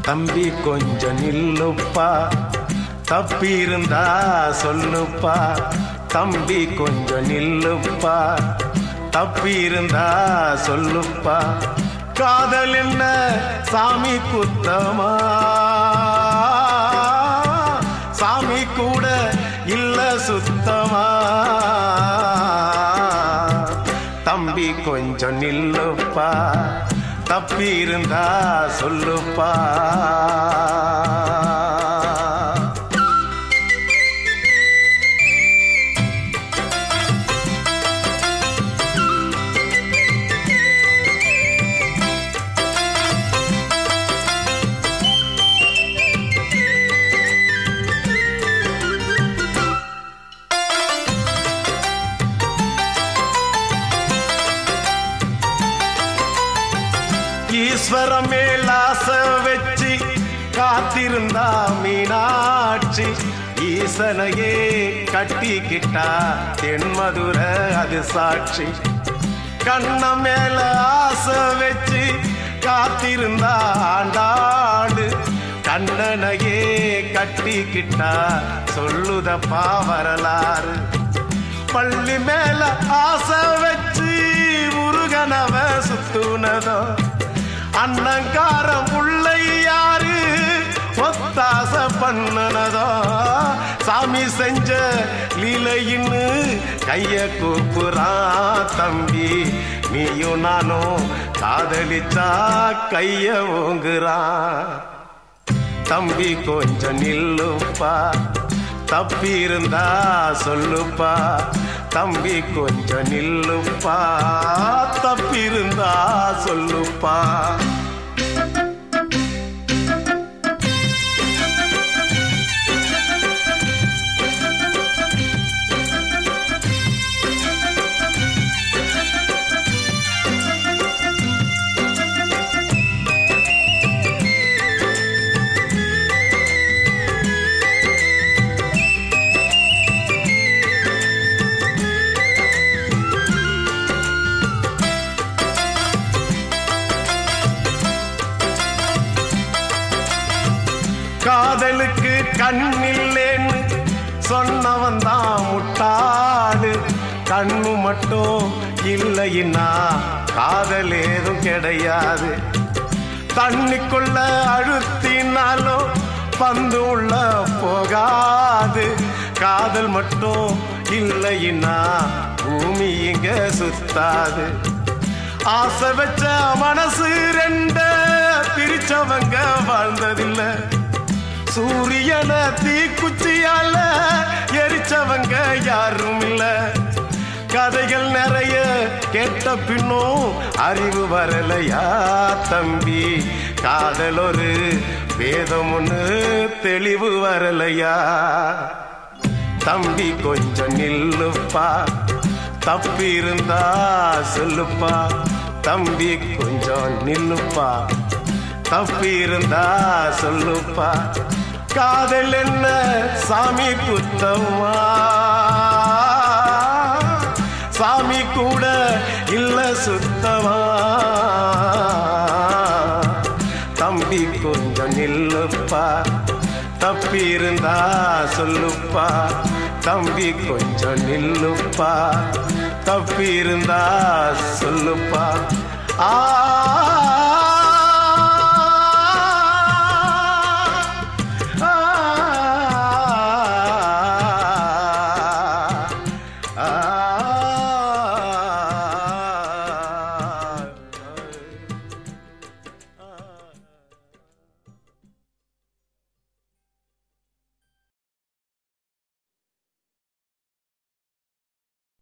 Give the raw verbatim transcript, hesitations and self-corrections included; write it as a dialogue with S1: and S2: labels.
S1: தம்பி கொஞ்சம் நில்லுப்பா, தப்பி இருந்தா சொல்லுப்பா. தம்பி கொஞ்சம் நில்லுப்பா, தப்பி இருந்தா சொல்லுப்பா. காதல் என்ன சாமி குத்தமா, சாமி கூட இல்ல சுத்தமா. தம்பி கொஞ்சம் நில்லுப்பா, தப்பி இருந்தா சொல்லுப்பா. ஈஸ்வர மேலாச வச்சு காத்திருந்தா மீனாட்சி, ஈசனையே கட்டிக்கிட்டா தென்மதுர அது சாட்சி. கண்ண மேல ஆசை வச்சு காத்திருந்தா ஆண்டாடு, கண்ணனையே கட்டிக்கிட்டா சொல்லுதப்பா வரலாறு. பள்ளி மேல ஆசை வச்சு முருகனவ சுத்துனதோ, அண்ணங்காரம் உள்ளை யாரு ஒத்தாச பண்ணனதோ. சாமி செஞ்ச லீலையின்னு கைய கூப்புறான் தம்பி, நீயும் நானும் காதலிச்சா கைய ஓங்குறான். தம்பி கொஞ்சம் நில்லுப்பா, தப்பி இருந்தா சொல்லுப்பா. தம்பி கொஞ்சம் நில்லுப்பா, தப்பி இருந்தா சொல்லுப்பா. காதலுக்கு கண்ணில்லேன்னு சொன்னவன் தான் முட்டாடு. கண்ணு மட்டும் இல்லைன்னா காதல் ஏதும் கிடையாது. தண்ணிக்குள்ள அழுத்தினாலும் பந்து உள்ள போகாது. காதல் மட்டும் இல்லைன்னா பூமி இங்க சுத்தாது. ஆசை வச்ச மனசு ரெண்ட பிரிச்சவங்க வாழ்ந்ததில்லை. சூரியன தீக்குச்சியால எரிச்சவங்க யாரும் இல்ல. கதைகள் நிறைய கேட்ட பின்னும் அறிவு வரலையா தம்பி, காதல் ஒரு வேதம் ஒண்ணு தெளிவு வரலையா. தம்பி கொஞ்சம் நில்லுப்பா, தப்பி இருந்தா சொல்லுப்பா. தம்பி கொஞ்சம் நில்லுப்பா, தப்பி இருந்தா சொல்லுப்பா. காதல் என்ன சாமி குத்தமா, சாமி கூட இல்ல சுத்தமா. தம்பி கொஞ்சம் நில்லுப்பா, தப்பி இருந்தா சொல்லுப்பா. தம்பி கொஞ்சம் நில்லுப்பா, தப்பி இருந்தா சொல்லுப்பா. ஆ